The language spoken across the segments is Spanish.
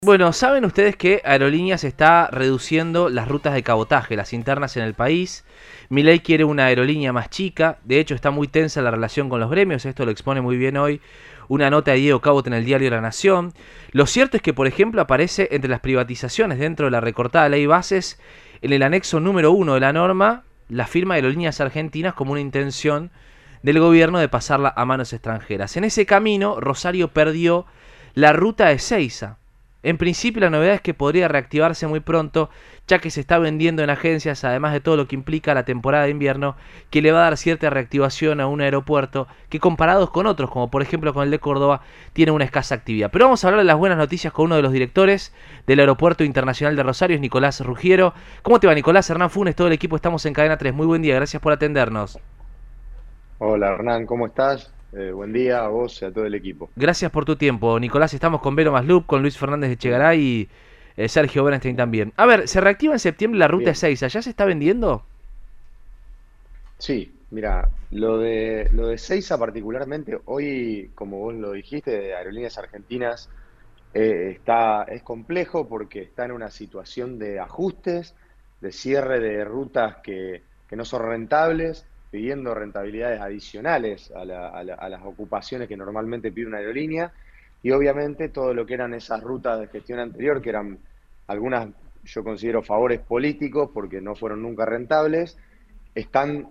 Bueno, saben ustedes que Aerolíneas está reduciendo las rutas de cabotaje, las internas en el país. Milei quiere una aerolínea más chica. De hecho, está muy tensa la relación con los gremios. Esto lo expone muy bien hoy una nota de Diego Cabot en el diario La Nación. Lo cierto es que, por ejemplo, aparece entre las privatizaciones dentro de la recortada ley Bases, en el anexo número 1 de la norma, la firma de Aerolíneas Argentinas como una intención del gobierno de pasarla a manos extranjeras. En ese camino, Rosario perdió la ruta de Ezeiza. En principio la novedad es que podría reactivarse muy pronto, ya que se está vendiendo en agencias, además de todo lo que implica la temporada de invierno, que le va a dar cierta reactivación a un aeropuerto que, comparados con otros, como por ejemplo con el de Córdoba, tiene una escasa actividad. Pero vamos a hablar de las buenas noticias con uno de los directores del Aeropuerto Internacional de Rosario, es Nicolás Ruggiero. ¿Cómo te va, Nicolás? Hernán Funes, todo el equipo, estamos en Cadena 3. Muy buen día, gracias por atendernos. Hola Hernán, ¿cómo estás? Buen día a vos y a todo el equipo. Gracias por tu tiempo, Nicolás. Estamos con Vero Maslup, con Luis Fernández de Chegaray y Sergio Bernstein también. A ver, se reactiva en septiembre la ruta Bien, 6. ¿Ya se está vendiendo? sí, mira, lo de Seiza particularmente, hoy, como vos lo dijiste, de Aerolíneas Argentinas, es complejo porque está en una situación de ajustes, de cierre de rutas que no son rentables, pidiendo rentabilidades adicionales a las ocupaciones que normalmente pide una aerolínea, y obviamente todo lo que eran esas rutas de gestión anterior, que eran algunas, yo considero favores políticos porque no fueron nunca rentables, están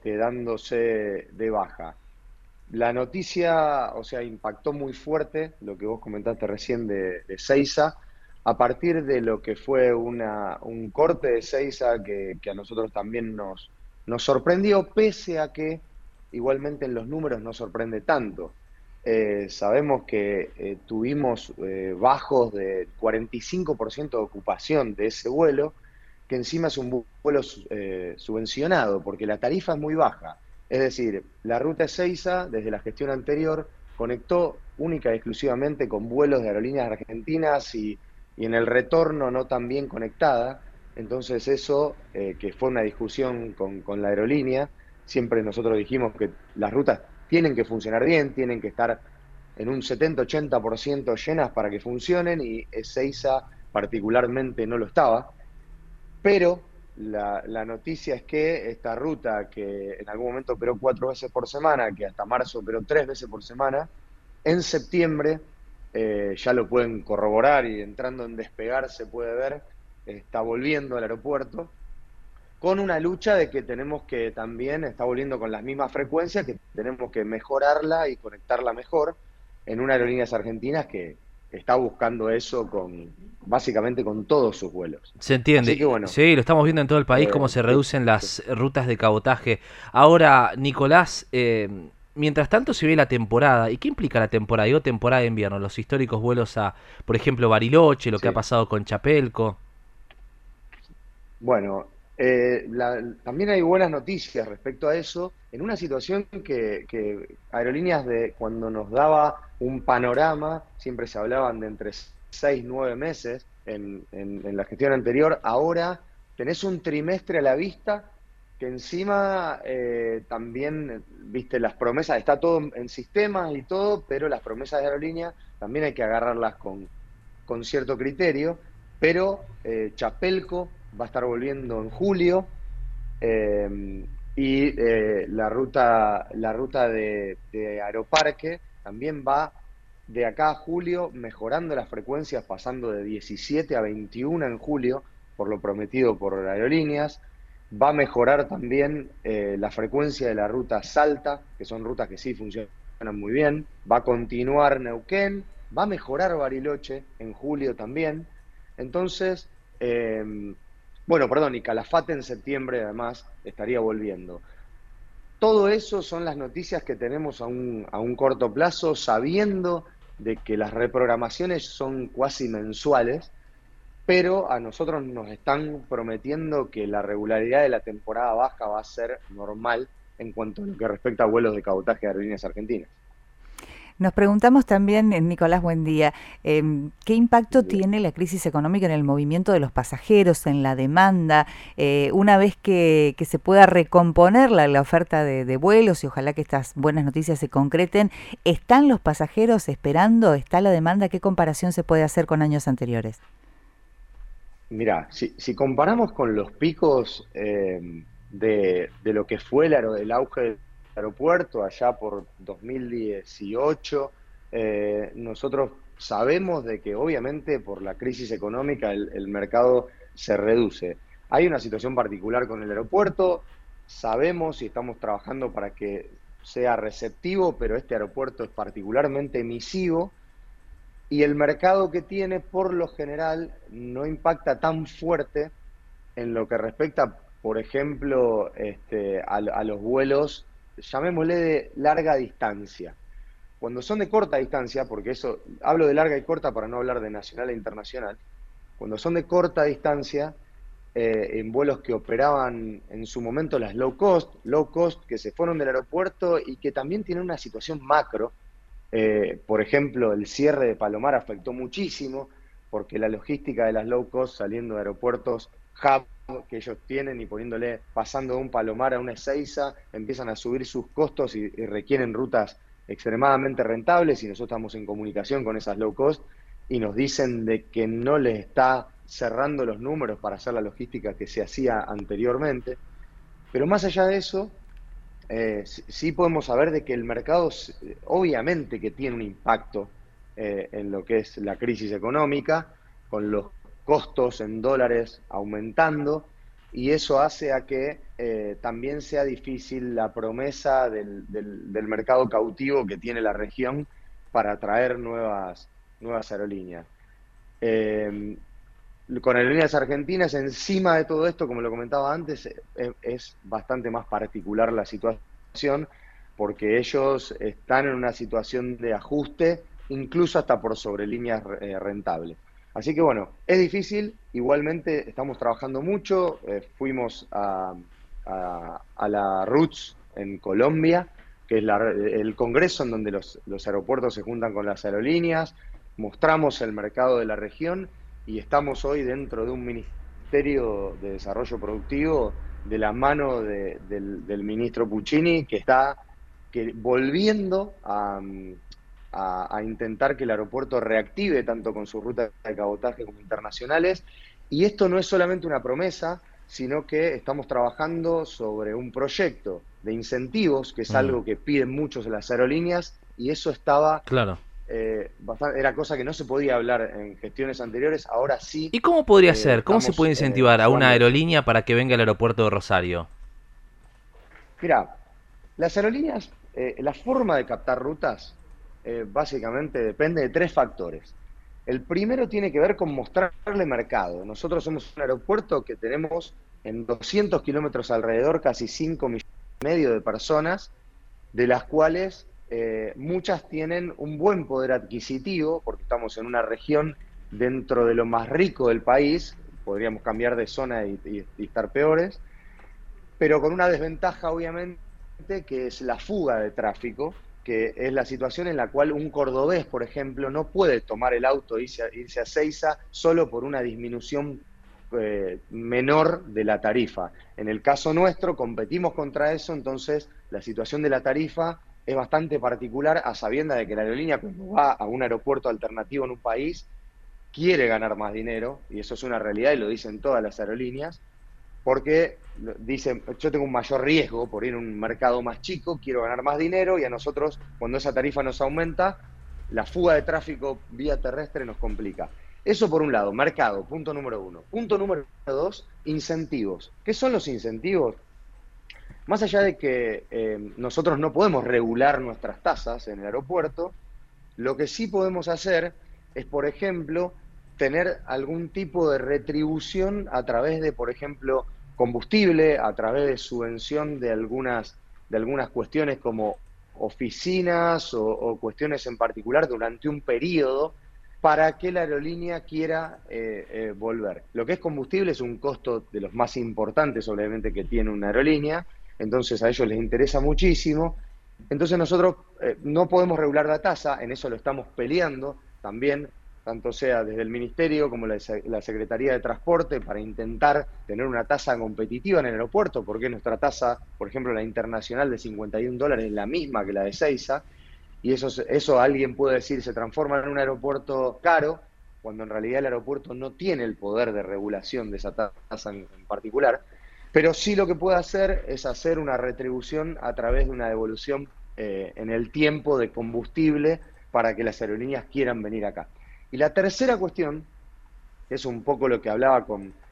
dándose de baja. La noticia, o sea, impactó muy fuerte lo que vos comentaste recién de Seiza, a partir de lo que fue un corte de Seiza que a nosotros también nos sorprendió, pese a que igualmente en los números no sorprende tanto. Sabemos que tuvimos bajos de 45% de ocupación de ese vuelo, que encima es un vuelo subvencionado, porque la tarifa es muy baja. Es decir, la ruta Ezeiza, desde la gestión anterior, conectó única y exclusivamente con vuelos de aerolíneas argentinas y en el retorno no tan bien conectada. Entonces eso, que fue una discusión con la aerolínea, siempre nosotros dijimos que las rutas tienen que funcionar bien, tienen que estar en un 70-80% llenas para que funcionen y Ezeiza particularmente no lo estaba. Pero la noticia es que esta ruta, que en algún momento operó 4 veces por semana, que hasta marzo operó 3 veces por semana, en septiembre, ya lo pueden corroborar y entrando en despegar se puede ver, está volviendo al aeropuerto con una lucha de que tenemos que también, está volviendo con las mismas frecuencias, que tenemos que mejorarla y conectarla mejor en una aerolíneas argentinas que está buscando eso básicamente con todos sus vuelos. Se Así que entiende. bueno, Sí, lo estamos viendo en todo el país cómo eh, se te- reducen te- las rutas de cabotaje. Ahora, Nicolás, mientras tanto se ve la temporada. ¿Y qué implica la temporada? Digo, temporada de invierno. Los históricos vuelos a, por ejemplo, Bariloche, lo que ha sí. pasado con Chapelco. Bueno, también hay buenas noticias respecto a eso, en una situación que Aerolíneas de cuando nos daba un panorama, siempre se hablaban de entre 6 y 9 meses en la gestión anterior, ahora tenés un trimestre a la vista que encima también, viste, las promesas, está todo en sistemas y todo, pero las promesas de Aerolíneas también hay que agarrarlas con cierto criterio, pero Chapelco va a estar volviendo en julio, y la ruta de Aeroparque también va de acá a julio mejorando las frecuencias, pasando de 17 a 21 en julio, por lo prometido por Aerolíneas. Va a mejorar también la frecuencia de la ruta Salta, que son rutas que sí funcionan muy bien. Va a continuar Neuquén, va a mejorar Bariloche en julio también. Entonces, bueno, perdón, y Calafate en septiembre además estaría volviendo. Todo eso son las noticias que tenemos a un corto plazo, sabiendo de que las reprogramaciones son cuasi mensuales, pero a nosotros nos están prometiendo que la regularidad de la temporada baja va a ser normal en cuanto a lo que respecta a vuelos de cabotaje de aerolíneas argentinas. Nos preguntamos también, Nicolás, buen día, ¿qué impacto tiene la crisis económica en el movimiento de los pasajeros, en la demanda, una vez que se pueda recomponer la oferta de vuelos y ojalá que estas buenas noticias se concreten? ¿Están los pasajeros esperando? ¿Está la demanda? ¿Qué comparación se puede hacer con años anteriores? Mira, si comparamos con los picos de lo que fue el auge del aeropuerto allá por 2018, nosotros sabemos de que obviamente por la crisis económica el mercado se reduce. Hay una situación particular con el aeropuerto, sabemos y estamos trabajando para que sea receptivo, pero este aeropuerto es particularmente emisivo y el mercado que tiene, por lo general, no impacta tan fuerte en lo que respecta, por ejemplo, a los vuelos, llamémosle de larga distancia. Cuando son de corta distancia, porque eso, hablo de larga y corta para no hablar de nacional e internacional, cuando son de corta distancia, en vuelos que operaban en su momento las low cost que se fueron del aeropuerto y que también tienen una situación macro. Por ejemplo, el cierre de Palomar afectó muchísimo porque la logística de las low cost saliendo de aeropuertos hub que ellos tienen y poniéndole, pasando de un Palomar a una Ezeiza, empiezan a subir sus costos y requieren rutas extremadamente rentables y nosotros estamos en comunicación con esas low cost y nos dicen de que no les está cerrando los números para hacer la logística que se hacía anteriormente. Pero más allá de eso, sí podemos saber de que el mercado obviamente que tiene un impacto en lo que es la crisis económica, con los costos en dólares aumentando, y eso hace a que también sea difícil la promesa del mercado cautivo que tiene la región para atraer nuevas aerolíneas. Eh, con Aerolíneas Argentinas, encima de todo esto, como lo comentaba antes, es bastante más particular la situación porque ellos están en una situación de ajuste, incluso hasta por sobre líneas rentables. Así que bueno, es difícil, igualmente estamos trabajando mucho, fuimos a la RUTS en Colombia, que es el congreso en donde los aeropuertos se juntan con las aerolíneas, mostramos el mercado de la región y estamos hoy dentro de un Ministerio de Desarrollo Productivo de la mano del ministro Puccini, que está volviendo a intentar que el aeropuerto reactive tanto con sus rutas de cabotaje como internacionales. Y esto no es solamente una promesa, sino que estamos trabajando sobre un proyecto de incentivos, que es Mm, algo que piden muchos de las aerolíneas, y eso estaba claro. era cosa que no se podía hablar en gestiones anteriores, ahora sí ¿Y cómo podría ser? ¿Cómo se estamos puede incentivar a una llevando eso. aerolínea para que venga al aeropuerto de Rosario? Mira, las aerolíneas, la forma de captar rutas básicamente depende de tres factores. El primero tiene que ver con mostrarle mercado. Nosotros somos un aeropuerto que tenemos en 200 kilómetros alrededor casi 5,5 millones de personas, de las cuales muchas tienen un buen poder adquisitivo, porque estamos en una región dentro de lo más rico del país, podríamos cambiar de zona y estar peores, pero con una desventaja obviamente que es la fuga de tráfico, que es la situación en la cual un cordobés, por ejemplo, no puede tomar el auto e irse a Seiza solo por una disminución menor de la tarifa. En el caso nuestro competimos contra eso, entonces la situación de la tarifa es bastante particular a sabiendas de que la aerolínea cuando va a un aeropuerto alternativo en un país quiere ganar más dinero, y eso es una realidad y lo dicen todas las aerolíneas, porque dicen, yo tengo un mayor riesgo por ir a un mercado más chico, quiero ganar más dinero y a nosotros, cuando esa tarifa nos aumenta, la fuga de tráfico vía terrestre nos complica. Eso por un lado, mercado, punto número uno. Punto número dos, incentivos. ¿Qué son los incentivos? Más allá de que nosotros no podemos regular nuestras tasas en el aeropuerto, lo que sí podemos hacer es, por ejemplo, tener algún tipo de retribución a través de, por ejemplo, combustible, a través de subvención de algunas cuestiones como oficinas o cuestiones en particular durante un periodo para que la aerolínea quiera volver. Lo que es combustible es un costo de los más importantes, obviamente, que tiene una aerolínea, entonces a ellos les interesa muchísimo Entonces nosotros no podemos regular la tasa, en eso lo estamos peleando también, tanto sea desde el Ministerio como la Secretaría de Transporte, para intentar tener una tasa competitiva en el aeropuerto, porque nuestra tasa, por ejemplo, la internacional de $51 es la misma que la de Ezeiza, y eso alguien puede decir se transforma en un aeropuerto caro, cuando en realidad el aeropuerto no tiene el poder de regulación de esa tasa en particular, pero sí lo que puede hacer es hacer una retribución a través de una devolución en el tiempo de combustible para que las aerolíneas quieran venir acá. Y la tercera cuestión, que es un poco lo que hablaba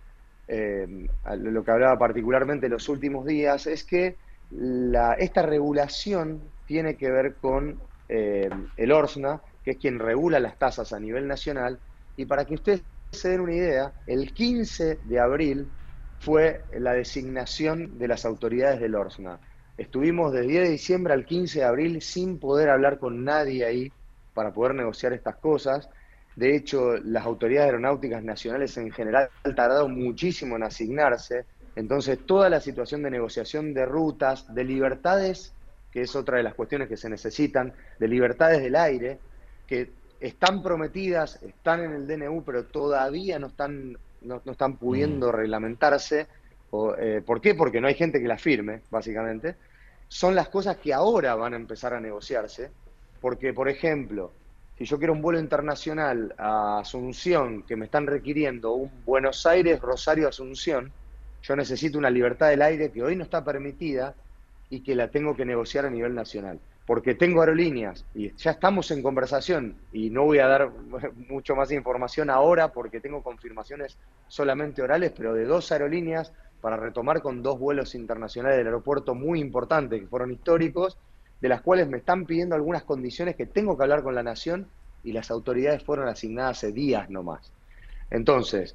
lo que hablaba particularmente los últimos días, es que esta regulación tiene que ver con el ORSNA, que es quien regula las tasas a nivel nacional, y para que ustedes se den una idea, el 15 de abril fue la designación de las autoridades del ORSNA. Estuvimos del 10 de diciembre al 15 de abril sin poder hablar con nadie ahí para poder negociar estas cosas. De hecho, las autoridades aeronáuticas nacionales en general han tardado muchísimo en asignarse. Entonces, toda la situación de negociación de rutas, de libertades, que es otra de las cuestiones que se necesitan, de libertades del aire, que están prometidas, están en el DNU, pero todavía no están pudiendo reglamentarse. ¿Por qué? Porque no hay gente que las firme, básicamente. Son las cosas que ahora van a empezar a negociarse, porque, por ejemplo, si yo quiero un vuelo internacional a Asunción, que me están requiriendo un Buenos Aires, Rosario, Asunción, yo necesito una libertad del aire que hoy no está permitida y que la tengo que negociar a nivel nacional. Porque tengo aerolíneas y ya estamos en conversación y no voy a dar mucho más información ahora porque tengo confirmaciones solamente orales, pero de 2 aerolíneas para retomar con 2 vuelos internacionales del aeropuerto muy importantes, que fueron históricos, de las cuales me están pidiendo algunas condiciones que tengo que hablar con la Nación y las autoridades fueron asignadas hace días nomás. Entonces,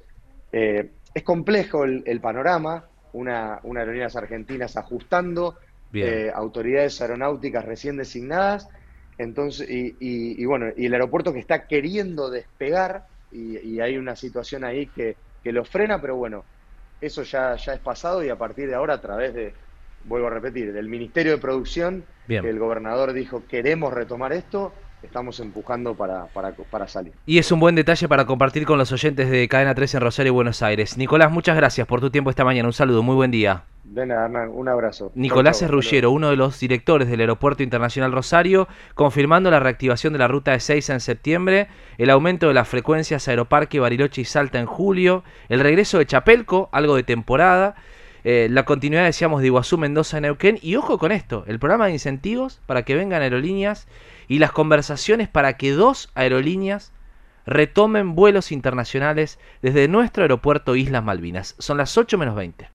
es complejo el panorama, unas aerolíneas argentinas ajustando, autoridades aeronáuticas recién designadas, entonces, y bueno, y el aeropuerto que está queriendo despegar, y hay una situación ahí que lo frena, pero bueno, eso ya es pasado y a partir de ahora a través de, vuelvo a repetir, del Ministerio de Producción, que el gobernador dijo queremos retomar esto, estamos empujando para salir. Y es un buen detalle para compartir con los oyentes de Cadena 3 en Rosario y Buenos Aires. Nicolás, muchas gracias por tu tiempo esta mañana. Un saludo, muy buen día. De nada, Hernán, un abrazo. Nicolás Ruggero, uno de los directores del Aeropuerto Internacional Rosario, confirmando la reactivación de la ruta de Ezeiza en septiembre, el aumento de las frecuencias Aeroparque, Bariloche y Salta en julio, el regreso de Chapelco, algo de temporada, la continuidad, decíamos, de Iguazú, Mendoza, Neuquén, y ojo con esto, el programa de incentivos para que vengan aerolíneas y las conversaciones para que 2 aerolíneas retomen vuelos internacionales desde nuestro aeropuerto Islas Malvinas. Son las 8:20.